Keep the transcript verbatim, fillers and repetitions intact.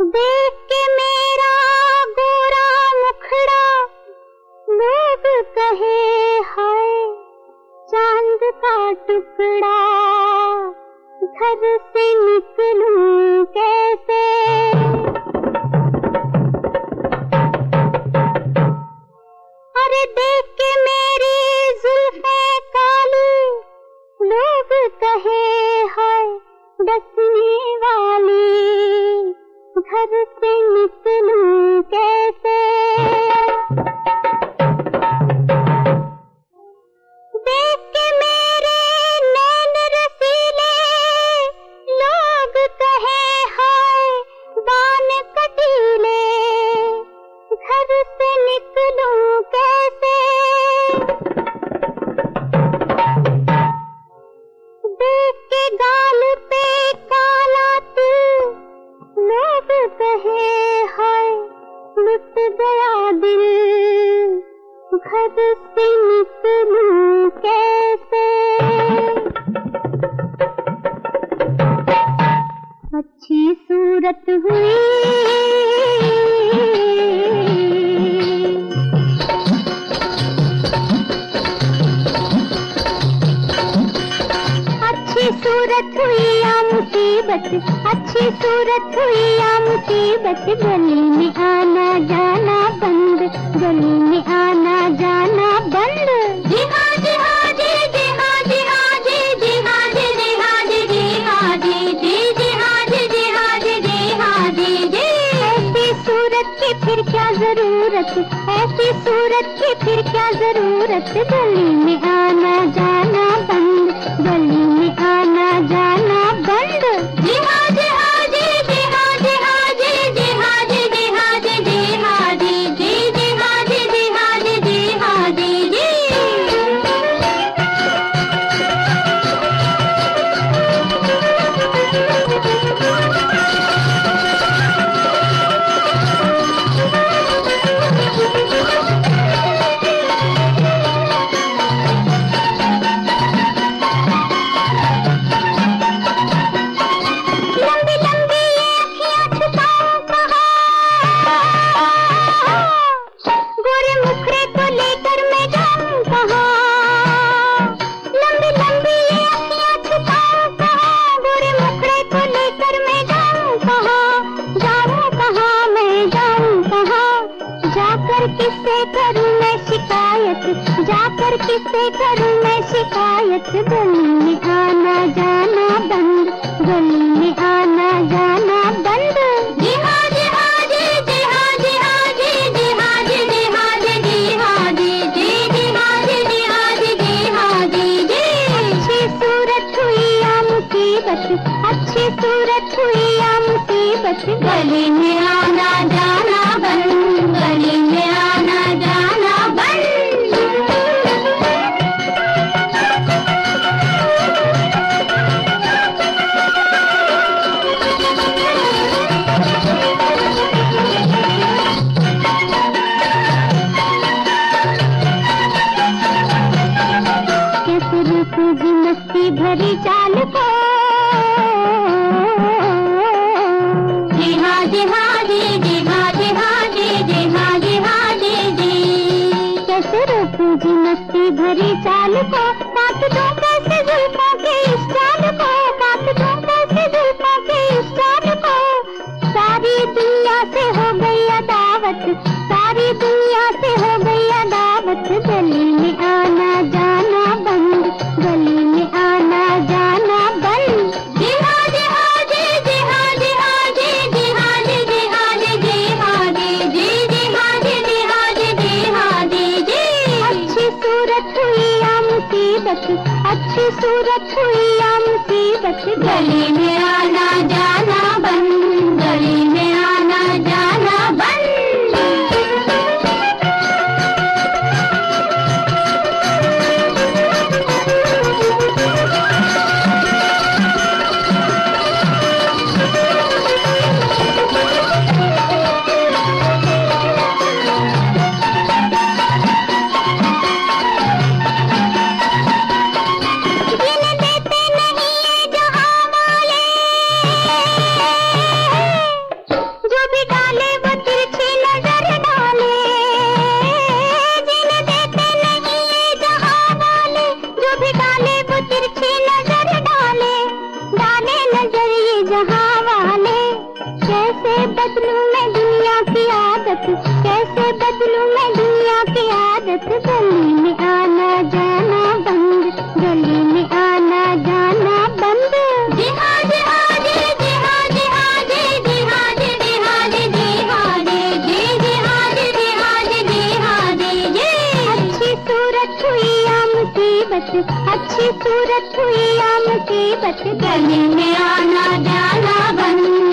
देख के मेरा गोरा मुखड़ा लोग कहे हाय चांद का टुकड़ा, घर से निकलूं कैसे। अरे देख के मेरी जुल्फें काली लोग कहे हाय डसने वाली, घर से निकलूं कैसे। देख के मेरे नैन रसीले लोग कहे हाय बान कटीले, घर से निकलूं कैसे। देख के गाल पे काला तिल लोग कहे हाय लुट गया दिल, घर से निकलूं कैसे। अच्छी सूरत हुई अच्छी सूरत हुई या मुसीबत, अच्छी सूरत हुई या मुसीबत, गली में आना जाना बंद, गली में आना जाना बंद। जी हाँ जी हाँ जी जी हाँ जी हाँ जी जी हाँ जी जी हाँ जी जी हाँ जी जी जी हाँ जी जी हाँ जी जी हाँ जी जी। ऐसी सूरत की फिर क्या जरूरत, ऐसी सूरत की फिर क्या जरूरत, गली में आना जाना बंद, गली में आना जाना बंद। जी हाँ जी हाँ जी जी हाँ जी हाँ जी जी हाँ जी जी हाँ जी जी हाँ जी जी जी हाँ जी जी हाँ जी जी हाँ जी जी। किससे करूं मैं शिकायत, जाकर किससे करूं मैं शिकायत, गली में आना जाना बंद, गली में आना जाना बंद। जी हाँ जी हाँ जी जी हाँ जी हाँ जी जी हाँ जी जी हाँ जी जी हाँ जी जी जी हाँ जी जी हाँ जी जी हाँ जी जी। अच्छी सूरत हुई या मुसीबत, अच्छी सूरत हुई या मुसीबत, गली में आना जाना बंद, गली में आना जाना बंद। कैसे रुकूं जी मस्ती भरी चाल को, जी हाँ जी हाँ जी जी हाँ जी हाँ जी जी हाँ जी हाँ जी जी। कैसे रोकूं जी मस्ती भरी चाल को, काट दूं कैसे जुल्फों के इस चाल को, काट दूं कैसे जुल्फों के इस चाल को। सारी दुनिया से हो गई अदावत, सारी दुनिया से हो गई अदावत, गली में आना जाना बंद, गली में आना जाना बंद। जी हाँ जी हाँ जी जी हाँ जी हाँ जी जी हाँ जी जी हाँ जी जी हाँ जी जी जी हाँ जी जी हाँ जी जी हाँ जी जी। अच्छी सूरत हुई या मुसीबत, अच्छी सूरत हुई या मुसीबत, गली में आना जाना बंद, गली में आना जाना बंद। जीने देते नहीं ये जहां वाले, कैसे बदलूं मैं दुनिया की आदत, गली में आना जाना बंद, गली में आना जाना बंद। जी हाँ जी हाँ जी, जी हाँ जी हाँ जी, जी हाँ जी, जी हाँ जी, जी हाँ जी, जी जी हाँ जी, जी हाँ जी, जी हाँ जी, जी। अच्छी सूरत हुई या मुसीबत, अच्छी सूरत हुई या मुसीबत, गली में आना जाना बंद।